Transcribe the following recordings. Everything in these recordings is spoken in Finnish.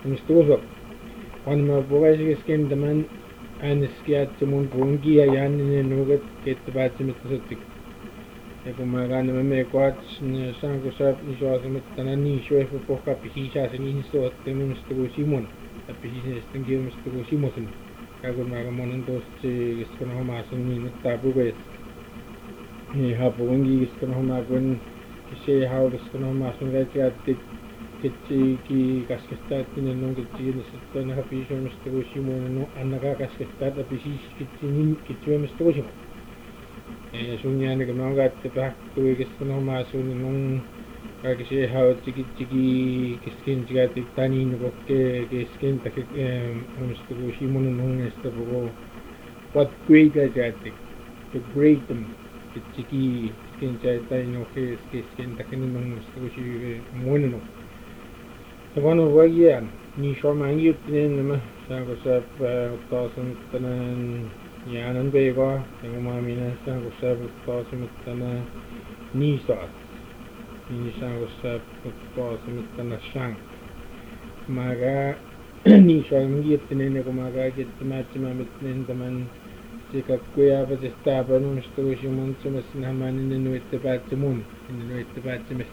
mistuusok qanma pugaisigeskendaman aaneskiaatsumun puungia yaanninen nuugat keettapaatsimitsasuttik yakumaagaanama meequaats saankusaap nisuasamuttana niisuefu pohkapi hiisaasen ihnissuottenu mistugusimun appihiisesten kiumistugusimusin kakunmaaga monen tuosti kiskona homaasun niinuttaa pugees hapuungi kiskona homaagun kisee haukiskona homaasun käytiättik kitsi kaskestaattinen on kitsi hapiisuomistugusimun annakaa kaskestaat appihiis kitsuomistugusimun sun jäänikö me on käytte pähkui kiskona homaasun on kaikki hautsi kitsi keskensikätik taniin kokkee keskentäkin omistugusimun ongesta puhuu what great käytiättik to great them kitsi keskensikätain okei keskentäkin omistugusimun Tavano vagian ni shoman yuttinen nämä saanko sä taasimittainen jäänen peikaa ja minä saanko sä taasimittainen niisaat niin saanko sä taasimittainen shank maga ni shoman yuttinen ja kun maga kittimätsimään tämän sekä kujaapatesta apanumistuisi mun semmoisen hämäinen nuitte päätsemun nuitte päätsemistä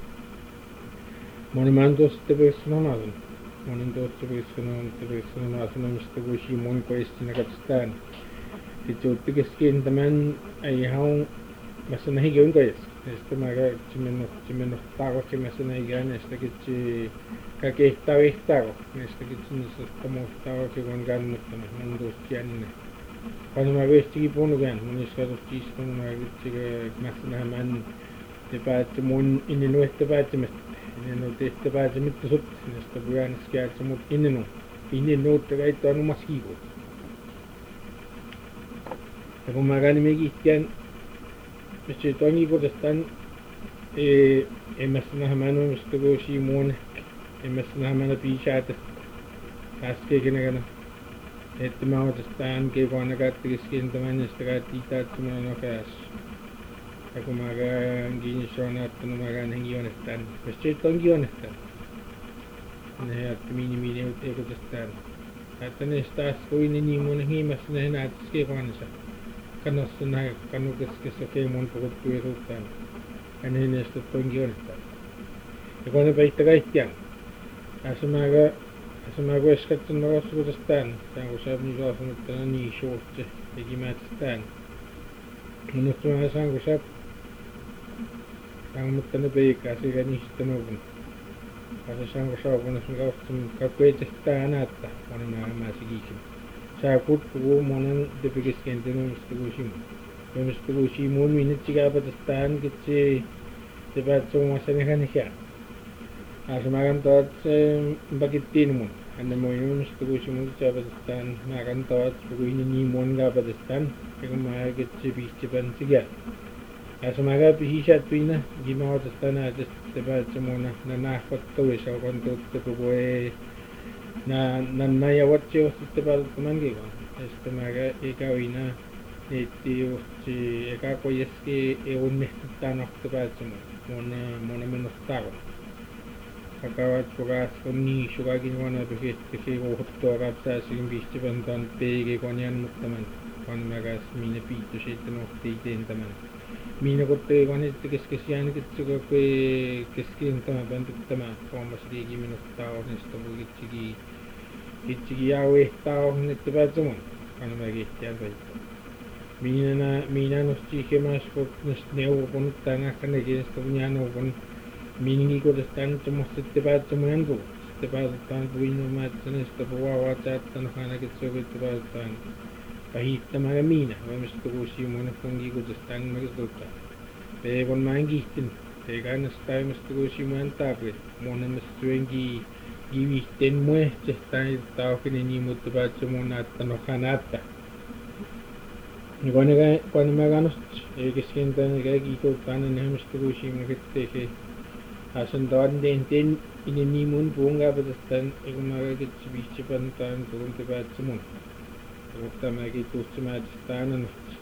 Monen tuossa perussanomaisen. Monen tuossa perussanomaisen omistugusi mun koistina katsotaan. Sitten uutta keskentämään ei haun mässä näihin könkäjäs. Sitten mä käyn taakse mässä näihin näistä kitsi kaikehtaa vihtaako. Näistä kitsi näistä muuttaa kun kannuttana. Monen tuossa jännä. Vaan mä veistikin puhunukään. Monis katsotti istunut mä kitsi mässä nähdään te päätte mun inni nuette päätsemästä. Ennen on tehty pääsemättä sut, näistä pyhänäskiätsä, mut ennen nuutta käyttää on omas kiikoa. Ja kun mä käyn mekihtiän, missä tuon kiikotastaan, en mä sitä nähdään omistugusi muun, en mä sitä nähdään piisaata, äskeikenä. Että mä otastaan keikoana käyttäkiskentämään, ja sitä käyttiitäyttämään nopeassa. Ja kun mä käyn kiinni suonaattanut, mä käyn henki jonnestaan. Jos se on jonnestaan. Ne jätti miini eikö tästään. Että ne taas kuin niin mun hiimässä ne näyttäisi keikoansa. Kannossa näin, kannukeskessa okei mun puhuttu etuuttaan. Ja ne näistä on jonnestaan. Ja kun ne päihtä kaikkiaan. Ja mä kueskatsun nokossa tästään. Tää kun saa niin suosunut tänä niin shortse. Eikin mä tästään. Mutta mä saan kun saa mutta ne peikkaa sekä niistä noukun. Ja se saanko saapunut sun kautta, kakku ei tästä näyttää, monen mä sikisin. Sää kutkuu monen tepikeskentin omistugusimun minnet sikääpä tästään, kitsi te päät suomassa nehän ikään. Ja mä kantaa, että se pakittiin mun. Hänne moin omistugusimun sikääpä tästään, mä kantaa, että puhuin niin mun kääpä tästään, ja kun mä kitsi pihtsipän sikään. Ja mä käypä hisättyinä, mä otastaan näitä päätsemuna, nää nähkottuissa, kun tuutte puhuu ei, nää ja vatsi ostitte päättämään kivan. Ja sitten mä kävinä, niitti juuri, eka kojeski ei onnistutaan ohta päätsemuna, mona menossa takon. Akavat pukas on niisu kaikin vanha pyhittekin kohuttua kapsääsikin pihtipantaan peikikon jänmuttaman, vaan mä käs minne piittu sitten ohti iteen tämän. Minä kottei vaan sitten keskesiään kitsuka kui keskentämään päntyttämään huomas liikin minusta taonista voi kitsiki jauehtaa ohnitte päätsemon vaan mä kehtiään päittää. Minä nosti hieman sportnesta neuvopunut tänä kannekeesta kun jää neuvon minkin kodestaan nyt semmoista päätsemon tuu. Sitten päätetään puinnomaan että näistä puhuavat säättänyt aina kitsukitte päätetään. Pahittamaan minä, voimista kuusi mun fungi kutestaan mäkistuttaa. Peikon mä en kihtin, eikä ennäs taimasta kuusi mun taapri. Mun ennäs syönki kivihteen muehtestaan, taukinen niin mutta päätsä mun näyttä noha näyttä. Ja kun mä kannust, ei keskentään eikä kiituttaan, niin ennästä kuusi mun ketteeseen. Asen taanteen inen niin mun puun kaapatastaan, eikä mä kitsi pihtsipäntaan tuunti päätsä mun. Mutta mäkin tuossa mä tästä aina